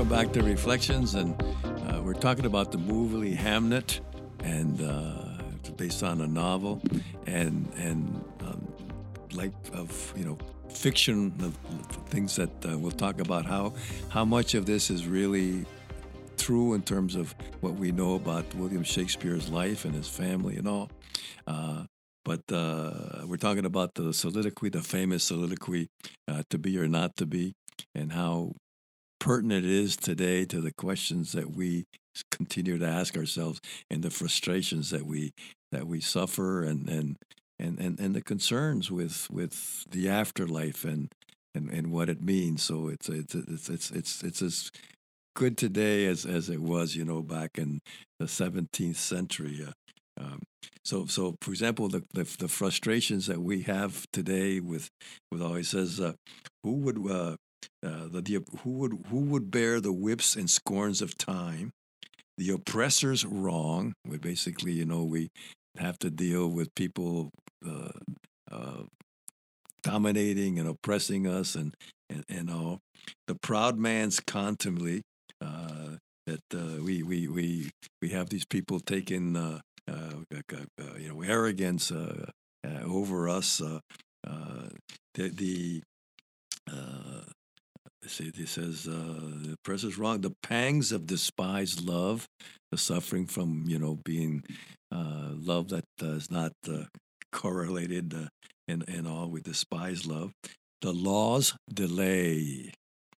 welcome back to Reflections, and we're talking about the movie Hamnet, and it's based on a novel, and like of fiction, of things that we'll talk about how much of this is really true in terms of what we know about William Shakespeare's life and his family and all. Uh, but we're talking about the soliloquy, the famous soliloquy, "To Be or Not to Be," and how pertinent it is today to the questions that we continue to ask ourselves, and the frustrations that we suffer, and the concerns with the afterlife, and what it means. So it's as good today as it was, back in the 17th century. Um, so for example, the frustrations that we have today with all he says, who would who would bear the whips and scorns of time, the oppressor's wrong. We basically, we have to deal with people uh, uh, dominating and oppressing us, and all. The proud man's contumely, that we have these people taking arrogance over us. The uh, See, it says the press is wrong. The pangs of despised love, the suffering from being love that is not correlated, and all with despised love. The law's delay,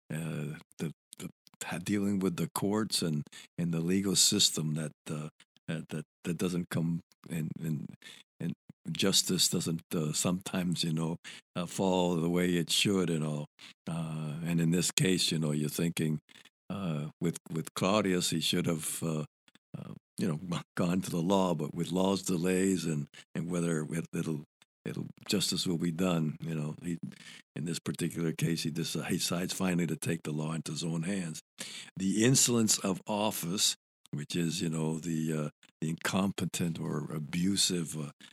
dealing with the courts and the legal system that doesn't come, and justice doesn't sometimes fall the way it should, and all. And in this case, you're thinking, with Claudius, he should have gone to the law, but with law's delays, and whether it'll justice will be done. In this particular case, he decides finally to take the law into his own hands. The insolence of office, which is the incompetent or abusive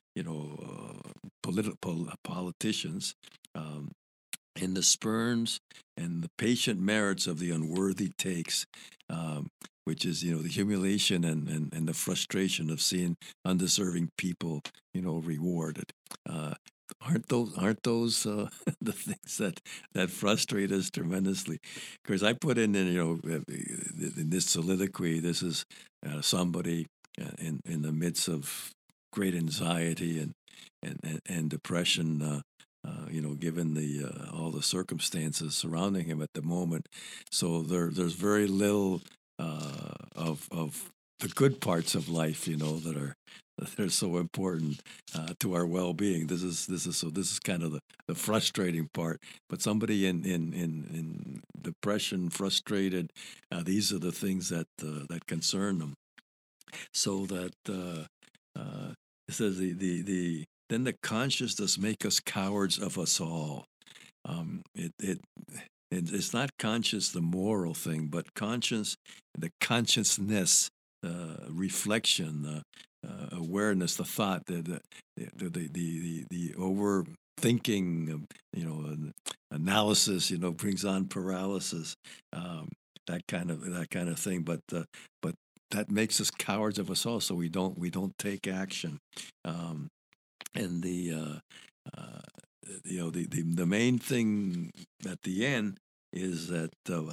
politicians, and the spurns and the patient merits of the unworthy takes, which is the humiliation and the frustration of seeing undeserving people rewarded. Uh, aren't those the things that frustrate us tremendously? Because I put in this soliloquy, this is somebody in the midst of great anxiety and depression. Given the all the circumstances surrounding him at the moment, so there's very little of the good parts of life, that are so important to our well-being. This is kind of the frustrating part. But somebody in depression, frustrated, these are the things that concern them. So that it says the then the conscience does make us cowards of us all. It's not conscience, the moral thing, but conscience, the consciousness, reflection, awareness, the thought, the overthinking, analysis, brings on paralysis, that kind of thing. But that makes us cowards of us all, so we don't take action. And the main thing at the end is that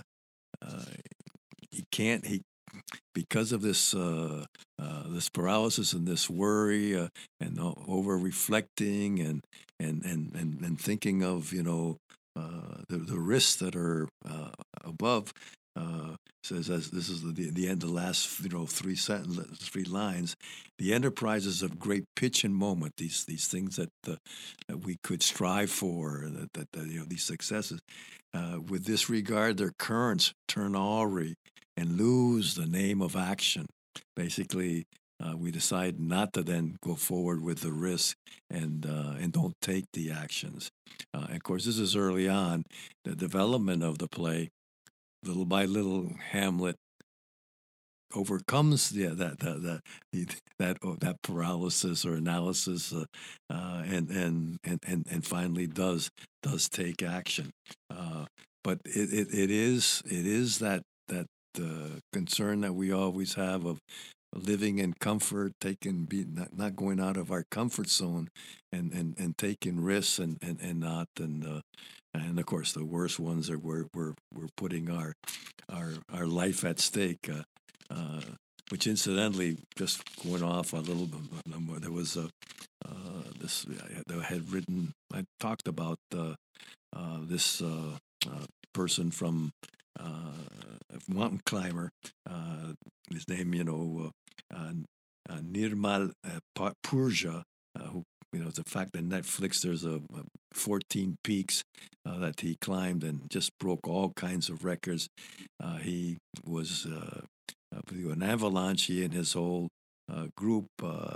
he can't he because of this paralysis and this worry, and over reflecting, and thinking of the risks that are above. Says, as this is the end, the last three lines. The enterprises of great pitch and moment, these things that we could strive for, these successes, with this regard, their currents turn awry and lose the name of action. Basically, we decide not to then go forward with the risk, and don't take the actions. And of course, this is early on the development of the play. Little by little, Hamlet overcomes that paralysis or analysis, and finally does take action. But it is that that concern that we always have of living in comfort, not going out of our comfort zone, and taking risks and not and of course the worst ones are where we're putting our life at stake. Which incidentally, just going off a little bit, there was a this I had written. I talked about this person from mountain climber. His name, Nirmal Purja, who, the fact that Netflix, there's a 14 peaks that he climbed and just broke all kinds of records. He was an avalanche. He and his whole group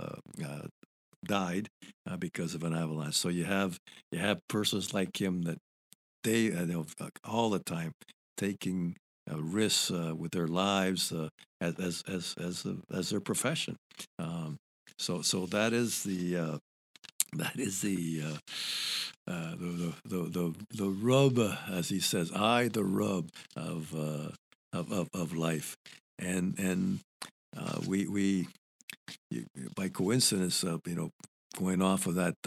died because of an avalanche. So you have persons like him that they all the time taking risks with their lives as their profession. So that is the rub, as he says, the rub of life, and we by coincidence, going off of that,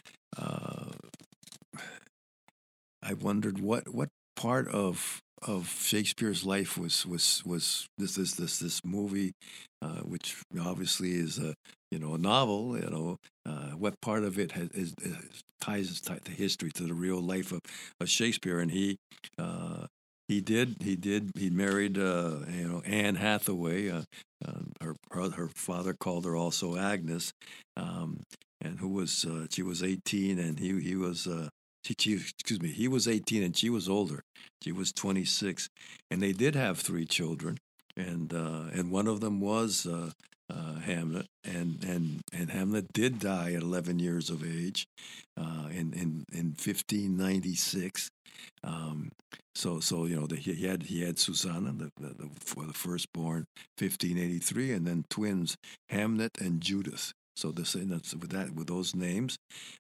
I wondered what part of Shakespeare's life was this movie, which obviously is a novel. What part of it ties the history to the real life of Shakespeare, and he married Anne Hathaway. Her father called her also Agnes, and she was 18 and he was. Excuse me, he was 18 and she was older. She was 26, and they did have three children, and one of them was Hamlet, and Hamlet did die at 11 years of age, in 1596. So he had Susanna, for the firstborn, 1583, and then twins Hamlet and Judith. So that's with those names.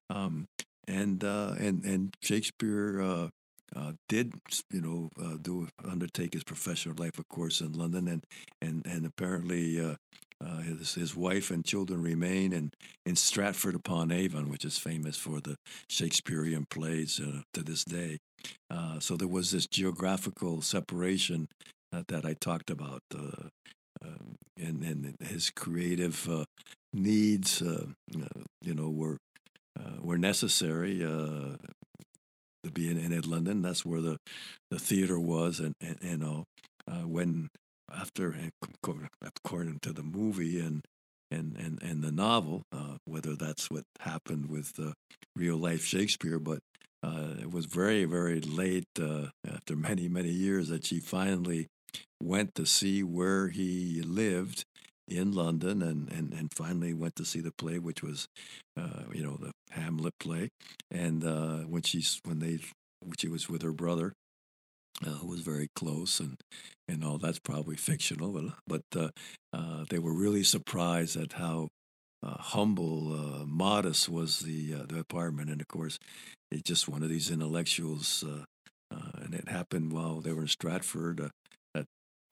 And Shakespeare did undertake his professional life, of course, in London, and apparently his wife and children remain in Stratford upon Avon, which is famous for the Shakespearean plays to this day. So there was this geographical separation that I talked about, and his creative needs, were necessary to be in London. That's where the theater was, and when after, according to the movie and the novel, whether that's what happened with real life Shakespeare, but it was very very late, after many many years, that she finally went to see where he lived in London, and finally went to see the play, which was, the Hamlet play. And when she was with her brother, who was very close, and all that's probably fictional, but they were really surprised at how humble, modest was the apartment, and of course, it's just one of these intellectuals, and it happened while they were in Stratford. That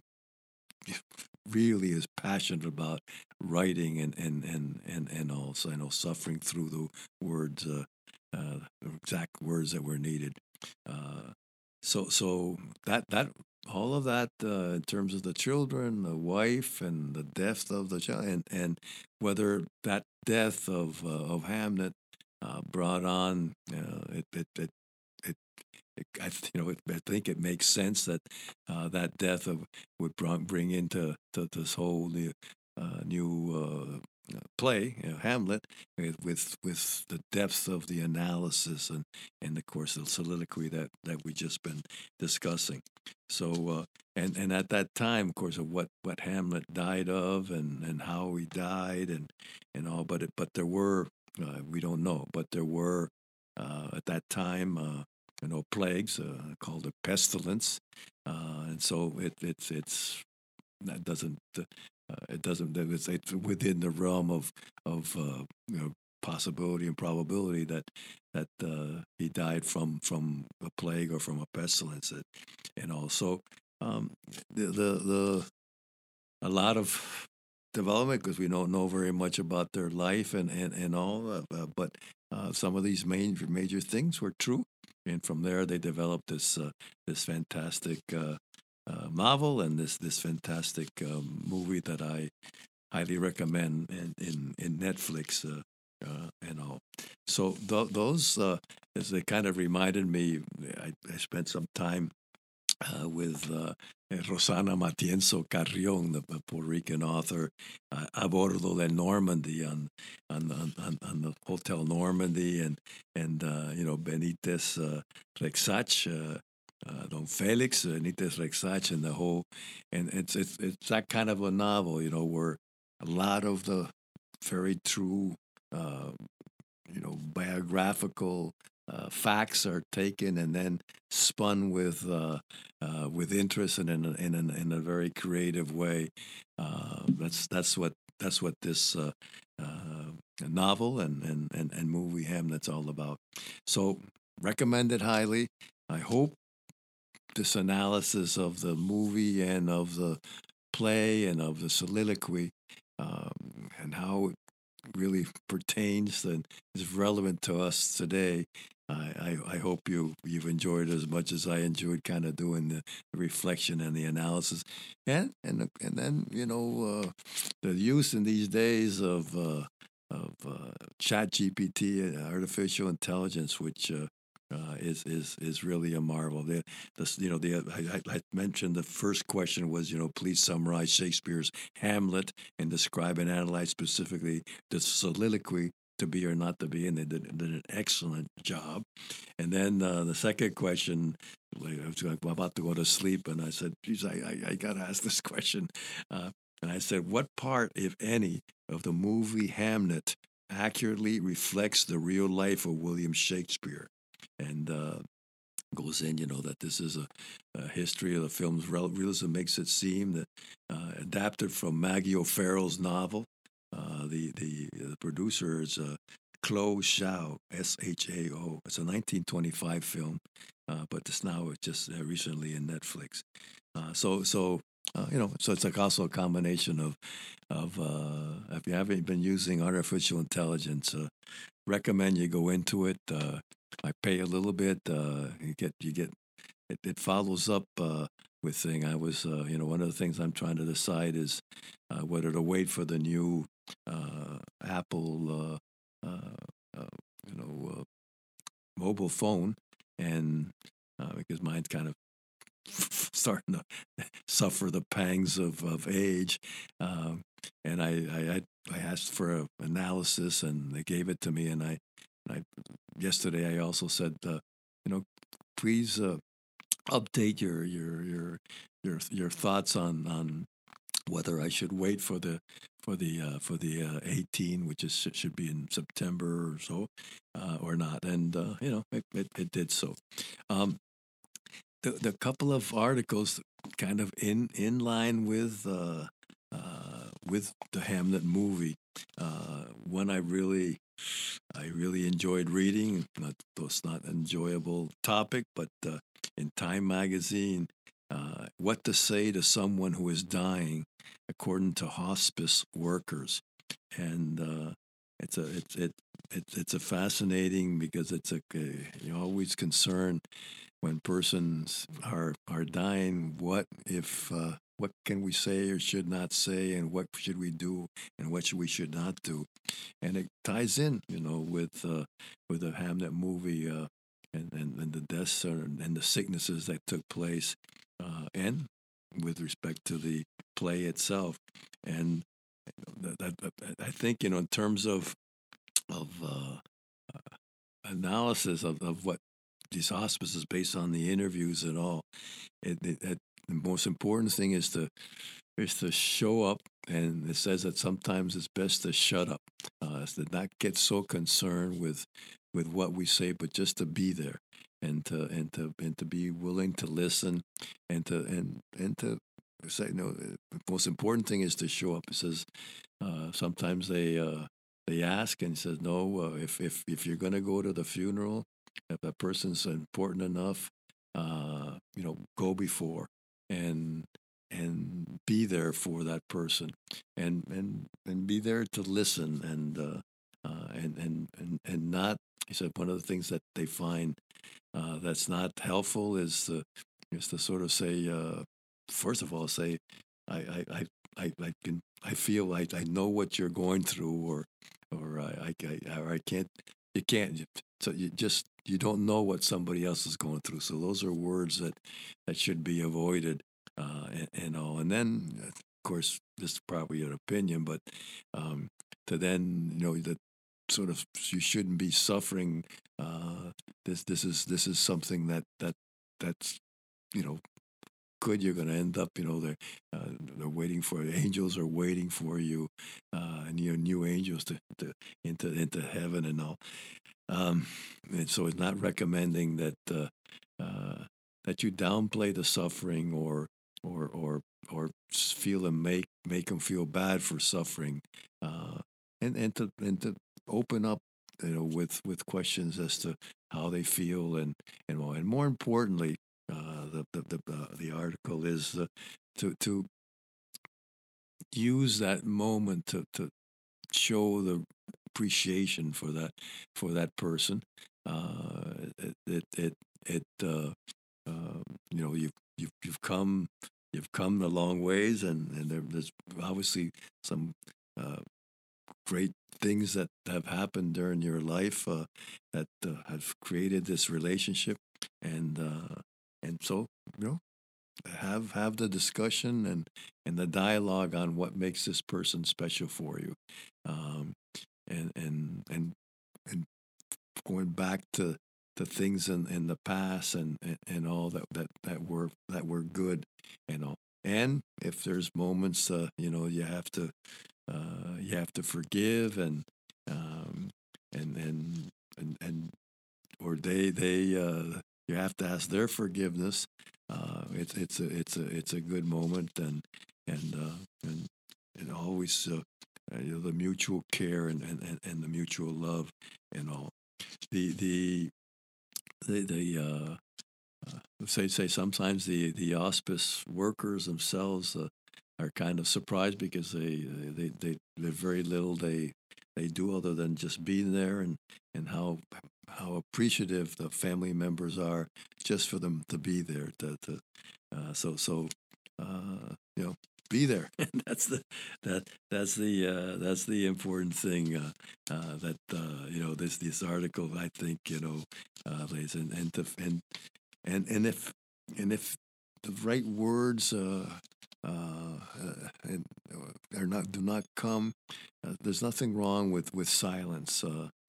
really is passionate about writing and also, suffering through the words, the exact words that were needed. Uh, so that all of that, in terms of the children, the wife, and the death of the child, and whether that death of Hamlet brought on, it I think it makes sense that that death would bring into this whole new play, Hamlet, with the depth of the analysis, and of course the soliloquy that we just been discussing. So and at that time, of course, of what Hamlet died of, and how he died, and all, but there were, we don't know, but there were, at that time, plagues, called a pestilence, and so that doesn't it doesn't it's within the realm of possibility and probability that he died from a plague or from a pestilence, and also. um, the a lot of development because we don't know very much about their life and all. But some of these major things were true, and from there they developed this fantastic novel and this fantastic movie that I highly recommend in Netflix. And all. So those, as they kind of reminded me, I spent some time with Rosana Matienzo Carrion, the Puerto Rican author, a bordo del Normandy on the Hotel Normandy, and Benitez Rexach. Don Felix Benitez Rexach and the whole, and it's that kind of a novel, where a lot of the very true, uh, biographical facts are taken and then spun with interest and in a very creative way. That's what this novel and movie Hamlet's all about. So recommend it highly. I hope this analysis of the movie and of the play and of the soliloquy and how it really pertains and is relevant to us today. I hope you've enjoyed it as much as I enjoyed kind of doing the reflection and the analysis, and then the use in these days of Chat GPT, artificial intelligence, which is really a marvel. I mentioned the first question was, please summarize Shakespeare's Hamlet and describe and analyze specifically the soliloquy to be or not to be, and they did an excellent job. And then the second question, like, I was about to go to sleep, and I said, geez, I got to ask this question. And I said, what part, if any, of the movie Hamlet accurately reflects the real life of William Shakespeare? And goes in, that this is a history of the film's realism makes it seem that adapted from Maggie O'Farrell's novel. The producer is Chloe Shao, Shao. It's a 1925 film, but it's just recently in Netflix. So it's like also a combination of if you haven't been using artificial intelligence, recommend you go into it. I pay a little bit. You get it follows up with thing. I was one of the things I'm trying to decide is whether to wait for the new Apple you know mobile phone and because mine's kind of starting to suffer the pangs of age. And I asked for an analysis, and they gave it to me. And I yesterday I also said, please update your thoughts on whether I should wait for the 18, which should be in September or so, or not. And it did so. Um, the couple of articles kind of in line with the Hamlet movie. One I really enjoyed reading. It's not an enjoyable topic, but in Time magazine, what to say to someone who is dying, according to hospice workers, and it's a fascinating because you're always concerned when persons are dying. What can we say or should not say, and what should we do, and what we should not do, and it ties in, with the Hamlet movie, and the deaths and the sicknesses that took place, and with respect to the play itself, and I think in terms of analysis of what these hospices based on the interviews and all, the most important thing is to show up, and it says that sometimes it's best to shut up, is to not get so concerned with what we say, but just to be there, and to be willing to listen, and to say no. The most important thing is to show up. It says sometimes they ask and says no. If you're going to go to the funeral, if that person's important enough, go before and be there for that person, and be there to listen, and not. He said one of the things that they find that's not helpful is to sort of say, first of all, say, I can, I feel like I know what you're going through, or I can't, you can't, so you don't know what somebody else is going through. So those are words that should be avoided, and all. And then, of course, this is probably an opinion, but to then, that sort of, you shouldn't be suffering. This is something that's, you know good. You're going to end up, they're waiting for, angels are waiting for you, and your new angels to into heaven and all. And so it's not recommending that you downplay the suffering, or feel and make them feel bad for suffering, and to open up, with questions as to how they feel, and more importantly, the article is, to use that moment to show the appreciation for that person. It you've come a long ways, and there's obviously some great things that have happened during your life, that have created this relationship, and so, have the discussion, and the dialogue on what makes this person special for you, um, and going back to things in the past, and all that were good, and all. And if there's moments, you have to forgive, um, and or you have to ask their forgiveness. It's a good moment, and always, the mutual care, and the mutual love, and all. The say sometimes the hospice workers themselves, are kind of surprised, because there's very little they do other than just being there, and how appreciative the family members are just for them to be there, so be there. And that's the important thing, that, this article, I think, lays, and if the right words, and are not do not come, there's nothing wrong with silence.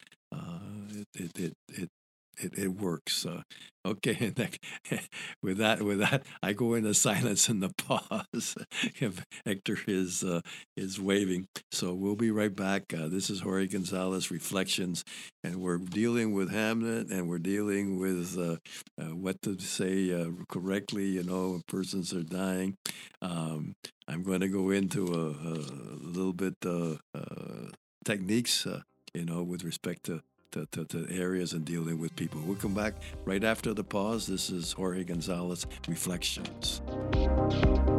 It works. Okay, and with that, I go into silence in the pause. If Hector is waving, so we'll be right back. This is Jorge Gonzalez Reflections, and we're dealing with Hamlet, and we're dealing with, what to say, correctly. When persons are dying. I'm going to go into a little bit, techniques, with respect to areas and dealing with people. We'll come back right after the pause. This is Jorge Gonzalez Reflections.